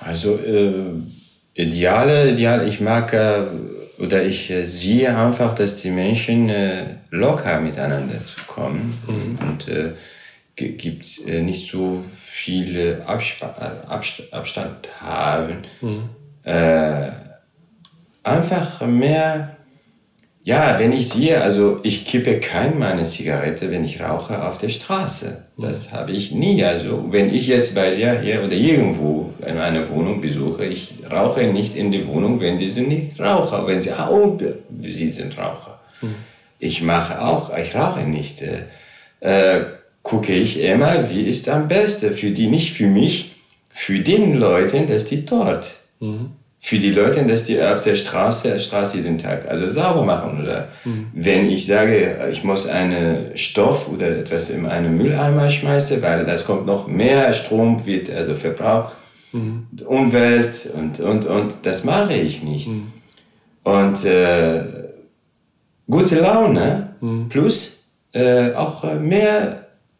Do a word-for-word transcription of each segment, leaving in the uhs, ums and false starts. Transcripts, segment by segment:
Also äh, Ideale, Ideale, ich mag äh, oder ich äh, sehe einfach, dass die Menschen äh, locker miteinander zu kommen mhm. und äh, g- gibt äh, nicht so viel Abspa- Abst- Abstand haben. Mhm. Äh, einfach mehr. Ja, wenn ich sehe, also ich kippe keine meine Zigarette, wenn ich rauche auf der Straße. Das habe ich nie. Also wenn ich jetzt bei dir hier oder irgendwo in einer Wohnung besuche, ich rauche nicht in die Wohnung, wenn die sind nicht Raucher. Wenn sie, ah, oh, sie sind Raucher. Mhm. Ich mache auch, ich rauche nicht. Äh, gucke ich immer, wie ist am besten für die, nicht für mich, für den Leuten, dass die dort. Mhm. Für die Leute, dass die auf der Straße, Straße jeden Tag also sauber machen. Oder mhm. wenn ich sage, ich muss einen Stoff oder etwas in einen Mülleimer schmeißen, weil das kommt noch mehr Strom, wird also verbraucht, mhm. Umwelt und, und, und das mache ich nicht. Mhm. Und äh, gute Laune mhm. plus äh, auch mehr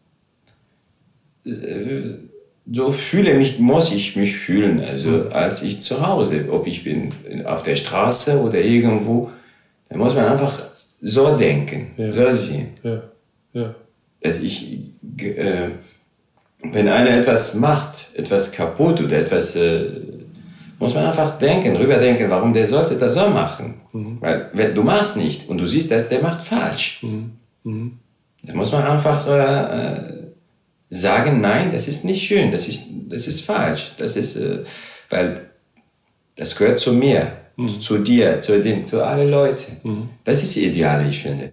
äh, so fühle mich, muss ich mich fühlen, also mhm. als ich zu Hause, ob ich bin auf der Straße oder irgendwo, da muss man einfach so denken, ja. so sehen. Ja. Ja. Dass ich, äh, wenn einer etwas macht, etwas kaputt oder etwas, äh, muss man einfach denken, rüberdenken, warum der sollte das so machen. Mhm. Weil wenn du machst nicht und du siehst, dass der macht falsch, mhm. Mhm. da muss man einfach äh, sagen, nein, das ist nicht schön, das ist, das ist falsch, das ist, äh, weil das gehört zu mir, mhm. zu dir, zu den, zu allen Leuten. Mhm. Das ist ideal, ich finde.